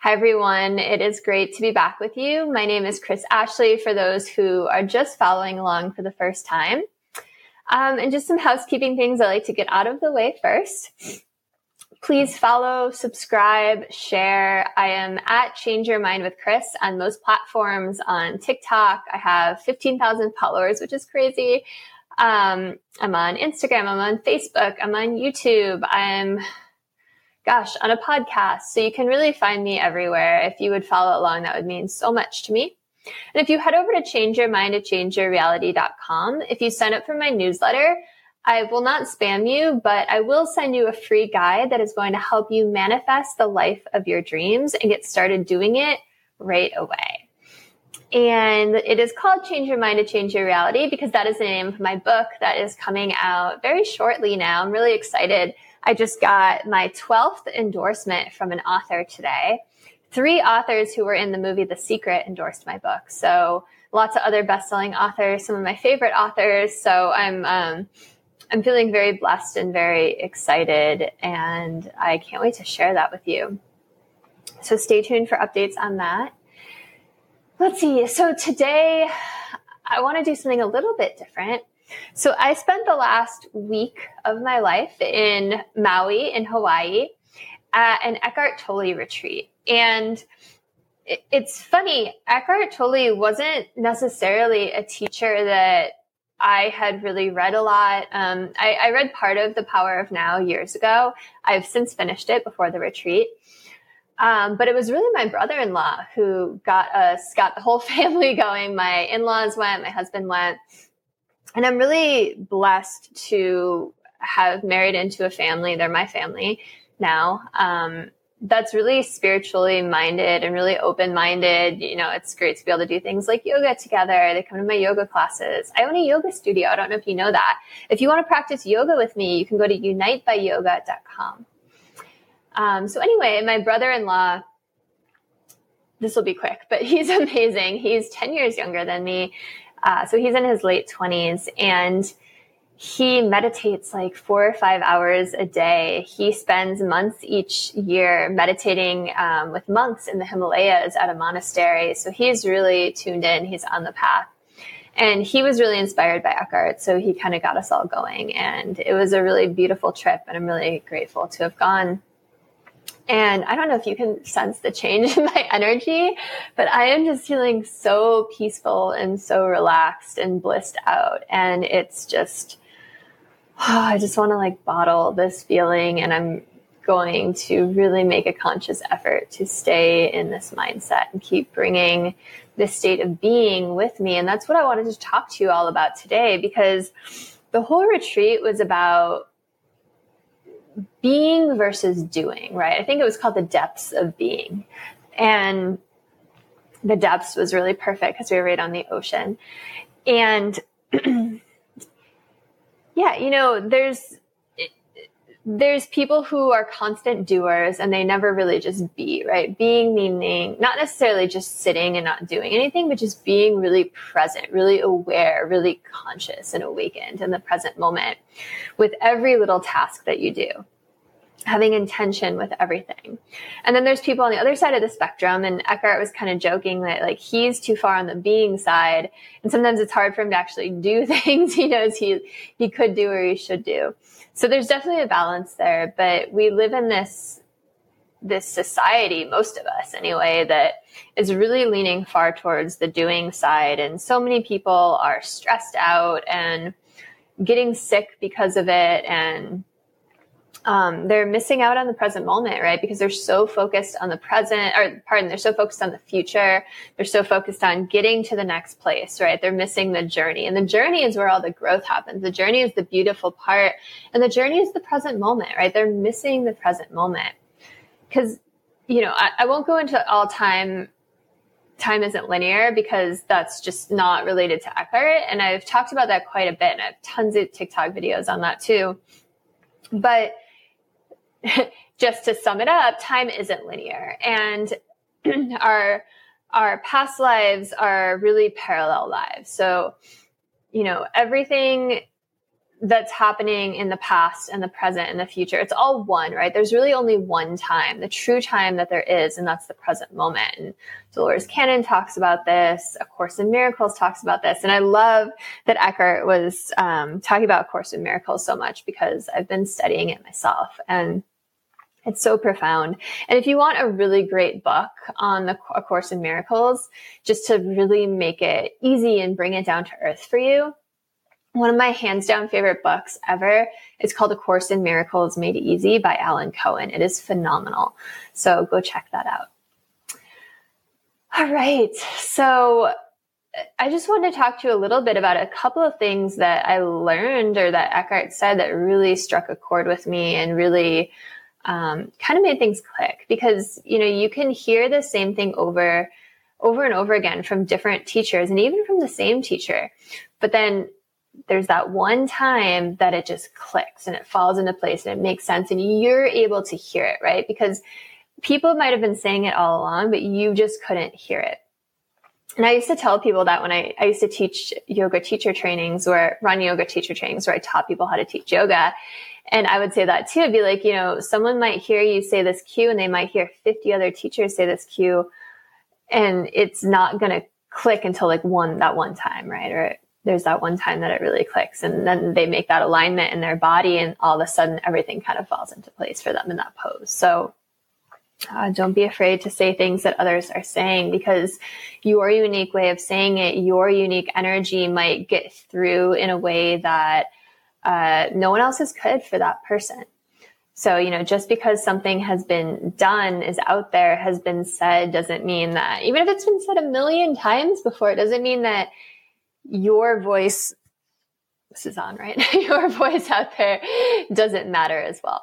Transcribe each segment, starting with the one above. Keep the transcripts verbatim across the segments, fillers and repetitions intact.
Hi, everyone. It is great to be back with you. My name is Chris Ashley, for those who are just following along for the first time. Um, and just some housekeeping things I like to get out of the way first. Please follow, subscribe, share. I am at Change Your Mind with Chris on most platforms. On TikTok, I have fifteen thousand followers, which is crazy. Um, I'm on Instagram. I'm on Facebook. I'm on YouTube. I'm Gosh, on a podcast. So you can really find me everywhere. If you would follow along, that would mean so much to me. And if you head over to change your mind to change your reality dot com, if you sign up for my newsletter, I will not spam you, but I will send you a free guide that is going to help you manifest the life of your dreams and get started doing it right away. And it is called Change Your Mind to Change Your Reality because that is the name of my book that is coming out very shortly now. I'm really excited. I just got my twelfth endorsement from an author today. Three authors who were in the movie The Secret endorsed my book. So lots of other best-selling authors, some of my favorite authors. So I'm um, I'm feeling very blessed and very excited, and I can't wait to share that with you. So stay tuned for updates on that. Let's see. So today I want to do something a little bit different. So I spent the last week of my life in Maui in Hawaii at an Eckhart Tolle retreat. And it's funny, Eckhart Tolle wasn't necessarily a teacher that I had really read a lot. Um, I, I read part of The Power of Now years ago. I've since finished it before the retreat. Um, but it was really my brother-in-law who got us, got the whole family going. My in-laws went, my husband went. And I'm really blessed to have married into a family. They're my family now. Um, that's really spiritually minded and really open-minded. You know, it's great to be able to do things like yoga together. They come to my yoga classes. I own a yoga studio. I don't know if you know that. If you want to practice yoga with me, you can go to unite by yoga dot com. Um, so anyway, my brother-in-law, this will be quick, but he's amazing. He's ten years younger than me. Uh, so he's in his late twenties, and he meditates like four or five hours a day. He spends months each year meditating um, with monks in the Himalayas at a monastery. So he's really tuned in. He's on the path. And he was really inspired by Eckhart. So he kind of got us all going. And it was a really beautiful trip. And I'm really grateful to have gone. And I don't know if you can sense the change in my energy, but I am just feeling so peaceful and so relaxed and blissed out. And it's just, oh, I just want to like bottle this feeling. And I'm going to really make a conscious effort to stay in this mindset and keep bringing this state of being with me. And that's what I wanted to talk to you all about today, because the whole retreat was about being versus doing, right? I think it was called the depths of being. And the depths was really perfect because we were right on the ocean. And yeah, you know, there's, there's people who are constant doers and they never really just be, right? Being meaning not necessarily just sitting and not doing anything, but just being really present, really aware, really conscious and awakened in the present moment with every little task that you do, having intention with everything. And then there's people on the other side of the spectrum, and Eckhart was kind of joking that like he's too far on the being side, and sometimes it's hard for him to actually do things he knows he he could do or he should do. So there's definitely a balance there, but we live in this this society, most of us anyway, that is really leaning far towards the doing side, and so many people are stressed out and getting sick because of it, and Um, they're missing out on the present moment, right? Because they're so focused on the present, or pardon, they're so focused on the future. They're so focused on getting to the next place, right? They're missing the journey. And the journey is where all the growth happens. The journey is the beautiful part. And the journey is the present moment, right? They're missing the present moment. Because, you know, I, I won't go into all time. Time isn't linear, because that's just not related to Eckhart. And I've talked about that quite a bit. And I have tons of TikTok videos on that too. But just to sum it up, time isn't linear, and our our past lives are really parallel lives. So, you know, everything that's happening in the past and the present and the future. It's all one, right? There's really only one time, the true time that there is, and that's the present moment. And Dolores Cannon talks about this. A Course in Miracles talks about this. And I love that Eckhart was um, talking about A Course in Miracles so much because I've been studying it myself. And it's so profound. And if you want a really great book on the A Course in Miracles, just to really make it easy and bring it down to earth for you, one of my hands down favorite books ever is called A Course in Miracles Made Easy by Alan Cohen. It is phenomenal. So go check that out. All right. So I just wanted to talk to you a little bit about a couple of things that I learned or that Eckhart said that really struck a chord with me and really um, kind of made things click, because, you know, you can hear the same thing over, over and over again from different teachers and even from the same teacher. But then there's that one time that it just clicks and it falls into place and it makes sense and you're able to hear it, right? Because people might have been saying it all along, but you just couldn't hear it. And I used to tell people that when I, I used to teach yoga teacher trainings or run yoga teacher trainings where I taught people how to teach yoga. And I would say that too. I'd be like, you know, someone might hear you say this cue and they might hear fifty other teachers say this cue, and it's not going to click until like one, that one time, right? Or there's that one time that it really clicks, and then they make that alignment in their body, and all of a sudden everything kind of falls into place for them in that pose. So uh, don't be afraid to say things that others are saying, because your unique way of saying it, your unique energy might get through in a way that uh, no one else's could for that person. So, you know, just because something has been done, is out there, has been said, doesn't mean that, even if it's been said a million times before, it doesn't mean that your voice, this is on, right? Your voice out there doesn't matter as well.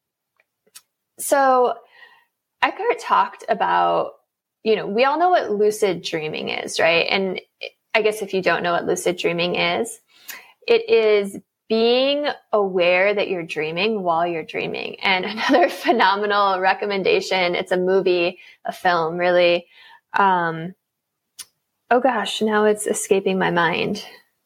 So Eckhart talked about, you know, we all know what lucid dreaming is, right? And I guess if you don't know what lucid dreaming is, it is being aware that you're dreaming while you're dreaming. And another phenomenal recommendation, it's a movie, a film, really. Um, oh gosh, now it's escaping my mind.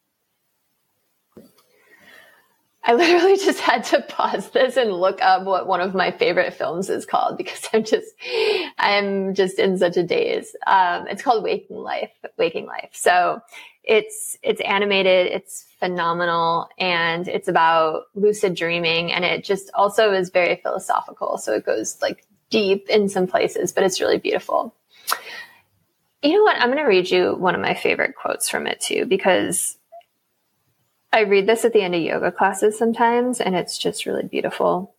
I literally just had to pause this and look up what one of my favorite films is called, because I'm just, I'm just in such a daze. Um, it's called Waking Life, Waking Life. So it's, it's animated, it's phenomenal, and it's about lucid dreaming. And it just also is very philosophical. So it goes like deep in some places, but it's really beautiful. You know what? I'm going to read you one of my favorite quotes from it too, because I read this at the end of yoga classes sometimes, and it's just really beautiful.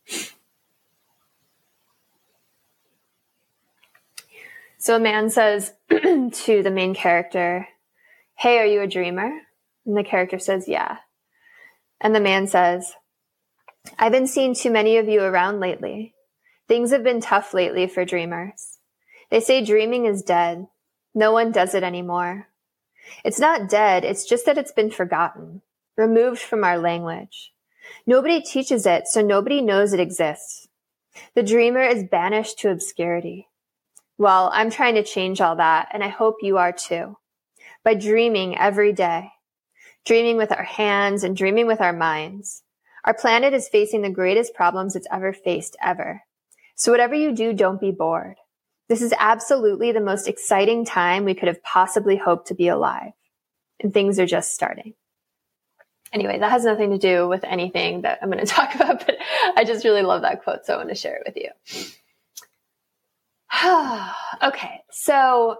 So a man says to the main character, "Hey, are you a dreamer?" And the character says, "Yeah." And the man says, "I've been seeing too many of you around lately. Things have been tough lately for dreamers. They say dreaming is dead. No one does it anymore. It's not dead, it's just that it's been forgotten, removed from our language. Nobody teaches it, so nobody knows it exists. The dreamer is banished to obscurity. Well, I'm trying to change all that, and I hope you are too. By dreaming every day. Dreaming with our hands and dreaming with our minds. Our planet is facing the greatest problems it's ever faced, ever. So whatever you do, don't be bored. This is absolutely the most exciting time we could have possibly hoped to be alive. And things are just starting." Anyway, that has nothing to do with anything that I'm going to talk about, but I just really love that quote, so I want to share it with you. Okay, so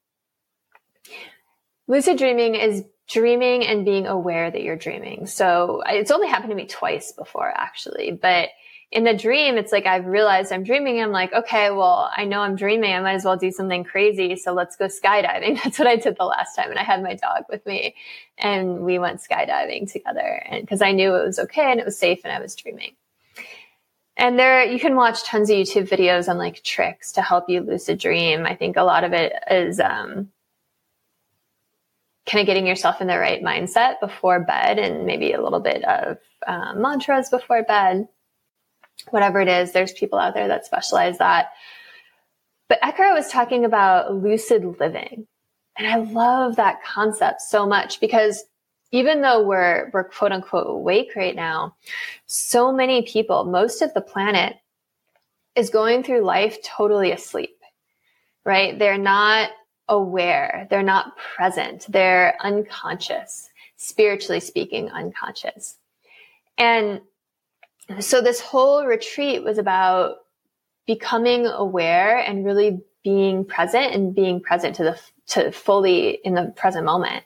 lucid dreaming is dreaming and being aware that you're dreaming. So it's only happened to me twice before, actually, but in the dream, it's like I've realized I'm dreaming. I'm like, okay, well, I know I'm dreaming. I might as well do something crazy. So let's go skydiving. That's what I did the last time. And I had my dog with me, and we went skydiving together, and because I knew it was okay and it was safe and I was dreaming. And there, you can watch tons of YouTube videos on like tricks to help you lucid dream. I think a lot of it is um, kind of getting yourself in the right mindset before bed, and maybe a little bit of uh, mantras before bed. Whatever it is, there's people out there that specialize that. But Eckhart was talking about lucid living. And I love that concept so much, because even though we're, we're quote unquote awake right now, so many people, most of the planet is going through life totally asleep, right? They're not aware. They're not present. They're unconscious, spiritually speaking, unconscious. And so this whole retreat was about becoming aware and really being present and being present to the, to fully in the present moment.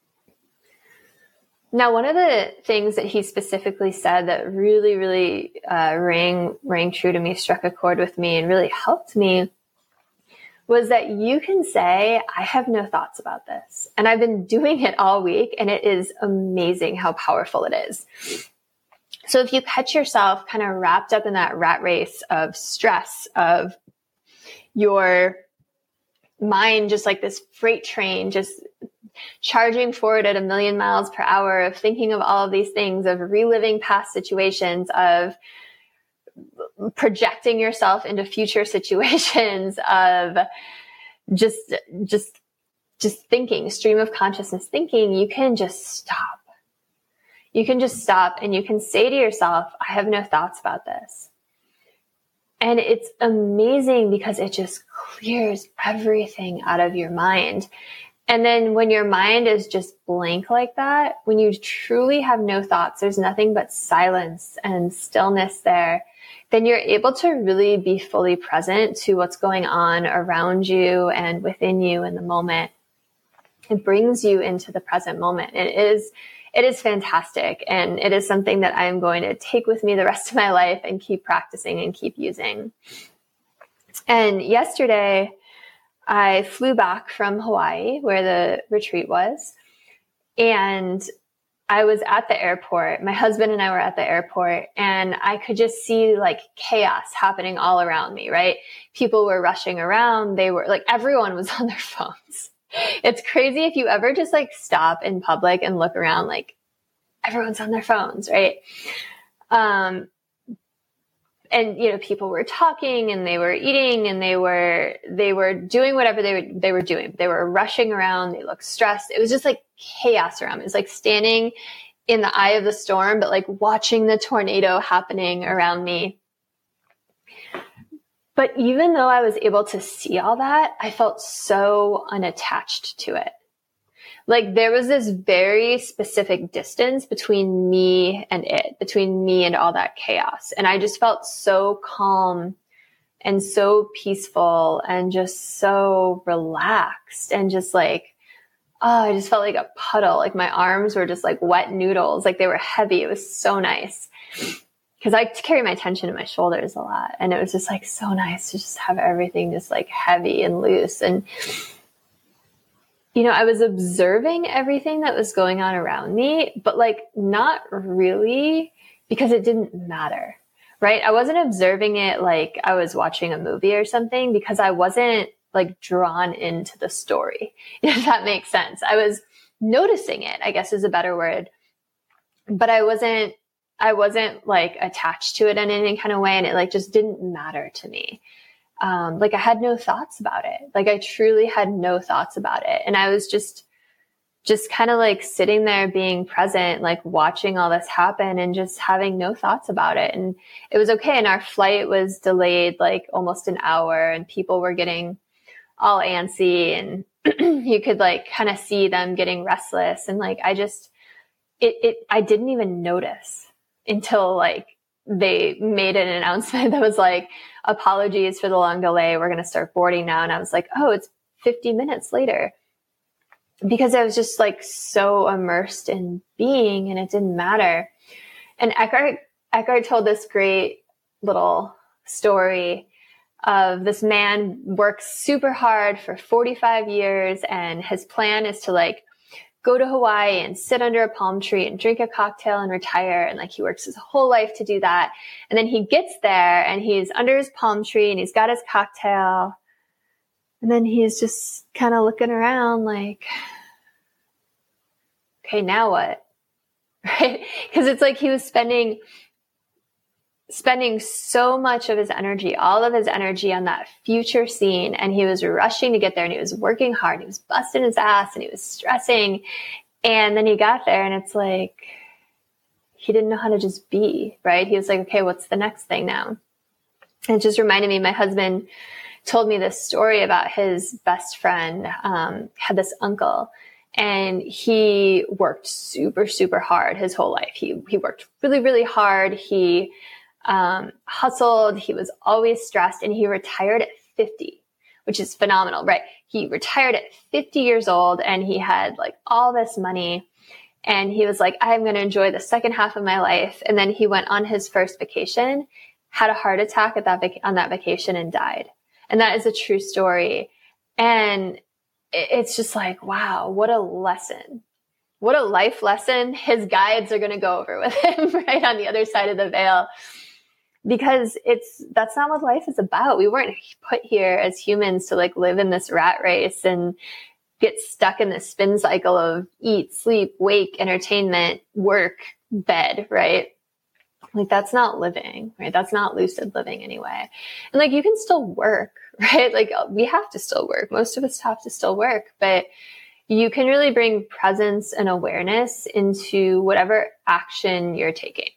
Now, one of the things that he specifically said that really, really uh, rang, rang true to me, struck a chord with me and really helped me was that you can say, I have no thoughts about this. And I've been doing it all week, and it is amazing how powerful it is. So if you catch yourself kind of wrapped up in that rat race of stress, of your mind just like this freight train, just charging forward at a million miles per hour, of thinking of all of these things, of reliving past situations, of projecting yourself into future situations, of just, just, just thinking, stream of consciousness thinking, you can just stop. You can just stop and you can say to yourself, I have no thoughts about this. And it's amazing because it just clears everything out of your mind. And then when your mind is just blank like that, when you truly have no thoughts, there's nothing but silence and stillness there, then you're able to really be fully present to what's going on around you and within you in the moment. It brings you into the present moment. It is, it is fantastic. And it is something that I'm going to take with me the rest of my life and keep practicing and keep using. And yesterday, I flew back from Hawaii, where the retreat was, and I was at the airport. My husband and I were at the airport, and I could just see like chaos happening all around me, right? People were rushing around. They were like, everyone was on their phones. It's crazy if you ever just like stop in public and look around, like everyone's on their phones, right? Um, And, you know, people were talking and they were eating and they were, they were doing whatever they were, they were doing. They were rushing around. They looked stressed. It was just like chaos around me. It was like standing in the eye of the storm, but like watching the tornado happening around me. But even though I was able to see all that, I felt so unattached to it. Like there was this very specific distance between me and it, between me and all that chaos. And I just felt so calm and so peaceful and just so relaxed and just like, oh, I just felt like a puddle. Like my arms were just like wet noodles. Like they were heavy. It was so nice because I carry my tension in my shoulders a lot. And it was just like so nice to just have everything just like heavy and loose. And you know, I was observing everything that was going on around me, but like not really because it didn't matter, right? I wasn't observing it like I was watching a movie or something because I wasn't like drawn into the story, if that makes sense. I was noticing it, I guess is a better word, but I wasn't, I wasn't like attached to it in any kind of way. And it like just didn't matter to me. Um, like I had no thoughts about it. Like I truly had no thoughts about it. And I was just, just kind of like sitting there being present, like watching all this happen and just having no thoughts about it. And it was okay. And our flight was delayed like almost an hour and people were getting all antsy and you could like kind of see them getting restless. And like, I just, it, it, I didn't even notice until like they made an announcement that was like, apologies for the long delay. We're going to start boarding now. And I was like, oh, it's fifty minutes later because I was just like so immersed in being and it didn't matter. And Eckhart, Eckhart told this great little story of this man works super hard for forty-five years. And his plan is to like go to Hawaii and sit under a palm tree and drink a cocktail and retire. And like he works his whole life to do that. And then he gets there and he's under his palm tree and he's got his cocktail. And then he's just kind of looking around like, okay, now what? Right? Because it's like he was spending spending so much of his energy, all of his energy on that future scene. And he was rushing to get there and he was working hard. He was busting his ass and he was stressing. And then he got there and it's like, he didn't know how to just be, right? He was like, okay, what's the next thing now? And it just reminded me, my husband told me this story about his best friend, um, had this uncle, and he worked super, super hard his whole life. He, he worked really, really hard. He, um, hustled. He was always stressed, and he retired at fifty, which is phenomenal, right? He retired at fifty years old, and he had like all this money, and he was like, I'm going to enjoy the second half of my life. And then he went on his first vacation, had a heart attack at that vac- on that vacation, and died. And that is a true story. And it's just like, wow, what a lesson. What a life lesson his guides are going to go over with him right on the other side of the veil. Because it's, that's not what life is about. We weren't put here as humans to like live in this rat race and get stuck in this spin cycle of eat, sleep, wake, entertainment, work, bed, right? Like that's not living, right? That's not lucid living anyway. And like you can still work, right? Like we have to still work. Most of us have to still work, but you can really bring presence and awareness into whatever action you're taking.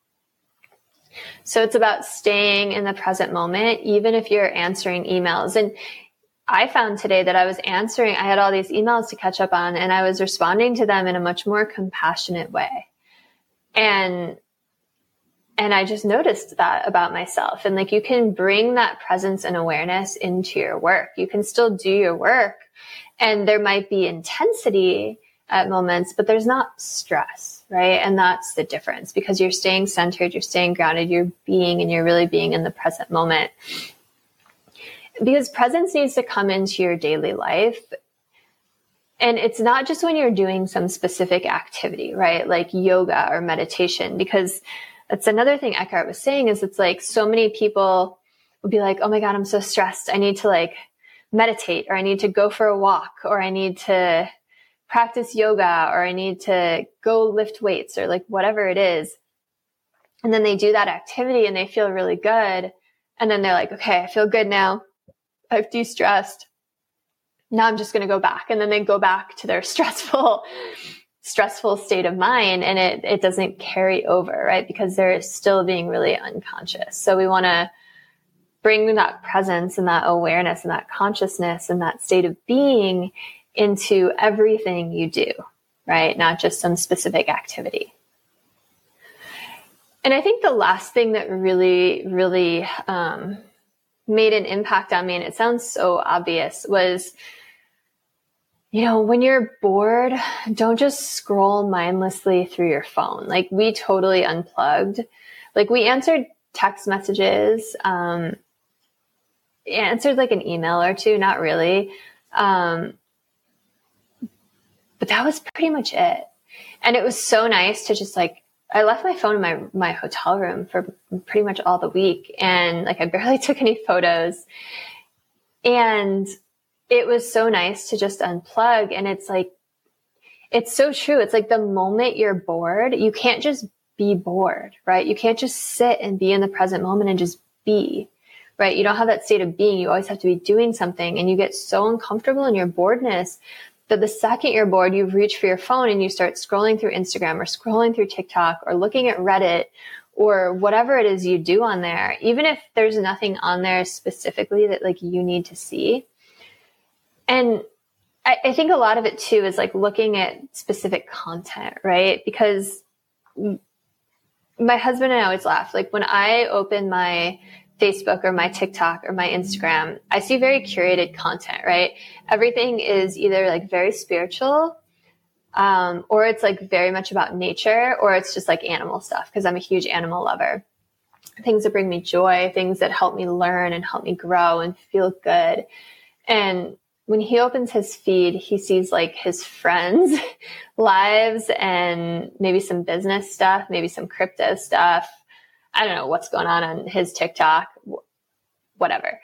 So it's about staying in the present moment, even if you're answering emails. And I found today that I was answering, I had all these emails to catch up on, and I was responding to them in a much more compassionate way. And And I just noticed that about myself. And like, you can bring that presence and awareness into your work. You can still do your work, and there might be intensity at moments, but there's not stress, right? And that's the difference, because you're staying centered, you're staying grounded, you're being, and you're really being in the present moment. Because presence needs to come into your daily life. And it's not just when you're doing some specific activity, right? Like yoga or meditation, because that's another thing Eckhart was saying, is it's like so many people will be like, oh my God, I'm so stressed. I need to like meditate, or I need to go for a walk, or I need to practice yoga, or I need to go lift weights, or like whatever it is. And then they do that activity and they feel really good. And then they're like, okay, I feel good now. I've de-stressed. Now I'm just going to go back. And then they go back to their stressful stressful state of mind, and it, it doesn't carry over, right? Because they're still being really unconscious. So we want to bring that presence and that awareness and that consciousness and that state of being into everything you do, right? Not just some specific activity. And I think the last thing that really, really um, made an impact on me, and it sounds so obvious, was, you know, when you're bored, don't just scroll mindlessly through your phone. Like we totally unplugged. Like we answered text messages, um, answered like an email or two, not really. Um, but that was pretty much it. And it was so nice to just like, I left my phone in my, my hotel room for pretty much all the week. And like, I barely took any photos. And it was so nice to just unplug. And it's like, it's so true. It's like the moment you're bored, you can't just be bored, right? You can't just sit and be in the present moment and just be, right? You don't have that state of being. You always have to be doing something, and you get so uncomfortable in your boredness that the second you're bored, you reach for your phone and you start scrolling through Instagram or scrolling through TikTok or looking at Reddit or whatever it is you do on there, even if there's nothing on there specifically that like you need to see. And I, I think a lot of it too is like looking at specific content, right? Because my husband and I always laugh. Like when I open my Facebook or my TikTok or my Instagram, I see very curated content, right? Everything is either like very spiritual, um, or it's like very much about nature, or it's just like animal stuff, because I'm a huge animal lover. Things that bring me joy, things that help me learn and help me grow and feel good. And when he opens his feed, he sees like his friends' lives and maybe some business stuff, maybe some crypto stuff. I don't know what's going on on his TikTok, whatever.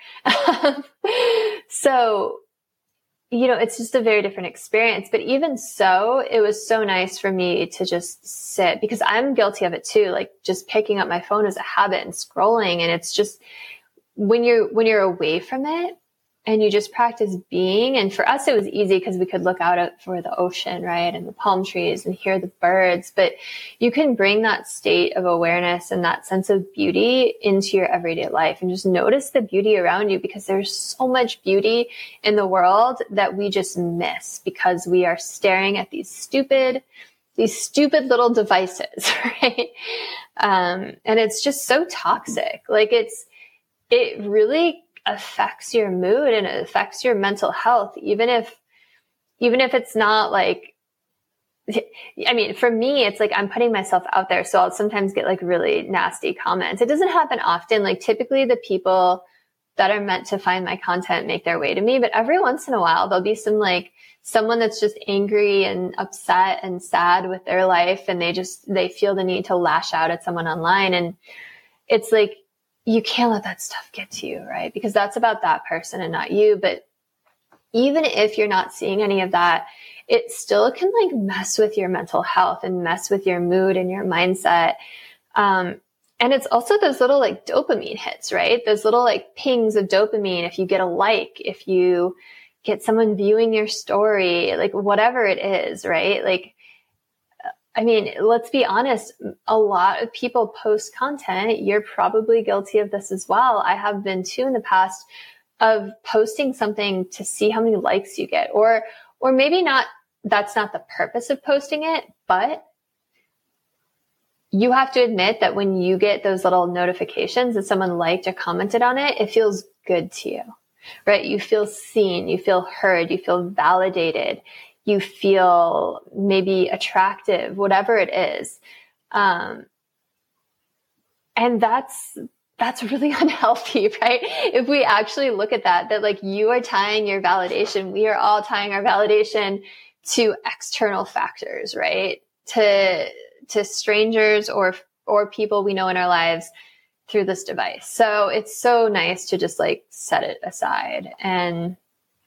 So, you know, it's just a very different experience. But even so, it was so nice for me to just sit, because I'm guilty of it too. Like just picking up my phone as a habit and scrolling. And it's just when you're, when you're away from it, and you just practice being. And for us, it was easy because we could look out at, for the ocean, right? And the palm trees and hear the birds, but you can bring that state of awareness and that sense of beauty into your everyday life and just notice the beauty around you, because there's so much beauty in the world that we just miss because we are staring at these stupid, these stupid little devices, right? Um, and it's just so toxic. Like it's, it really affects your mood and it affects your mental health, even if, even if it's not like, I mean, for me, it's like I'm putting myself out there. So I'll sometimes get like really nasty comments. It doesn't happen often. Like typically the people that are meant to find my content make their way to me, but every once in a while there'll be some like someone that's just angry and upset and sad with their life. And they just, they feel the need to lash out at someone online. And it's like, you can't let that stuff get to you, right? Because that's about that person and not you. But even if you're not seeing any of that, it still can like mess with your mental health and mess with your mood and your mindset. Um, and it's also those little like dopamine hits, right? Those little like pings of dopamine. If you get a like, if you get someone viewing your story, like whatever it is, right? Like, I mean, let's be honest, a lot of people post content. You're probably guilty of this as well. I have been too in the past, of posting something to see how many likes you get, or, or maybe not, that's not the purpose of posting it, but you have to admit that when you get those little notifications that someone liked or commented on it, it feels good to you, right? You feel seen, you feel heard, you feel validated. You feel maybe attractive, whatever it is. Um, and that's, that's really unhealthy, right? If we actually look at that, that like you are tying your validation, we are all tying our validation to external factors, right? To, to strangers or, or people we know in our lives through this device. So it's so nice to just like set it aside and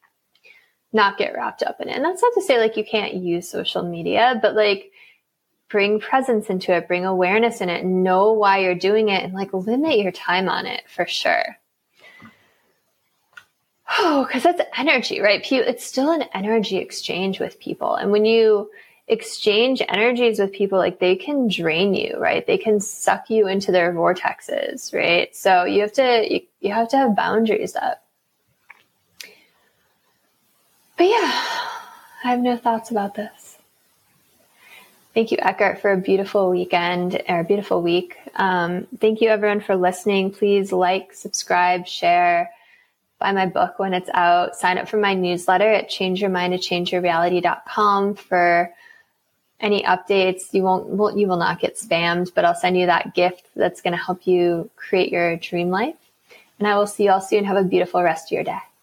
not get wrapped up in it. And that's not to say like you can't use social media, but like bring presence into it, bring awareness in it, know why you're doing it, and like limit your time on it for sure. Oh, because that's energy, right? It's still an energy exchange with people. And when you exchange energies with people, like they can drain you, right? They can suck you into their vortexes, right? So you have to, you, you have to have boundaries up. But yeah, I have no thoughts about this. Thank you, Eckhart, for a beautiful weekend or a beautiful week. Um, thank you, everyone, for listening. Please like, subscribe, share, buy my book when it's out. Sign up for my newsletter at change your mind to change your reality dot com for any updates. You won't, you will not get spammed, but I'll send you that gift that's going to help you create your dream life. And I will see you all soon. Have a beautiful rest of your day.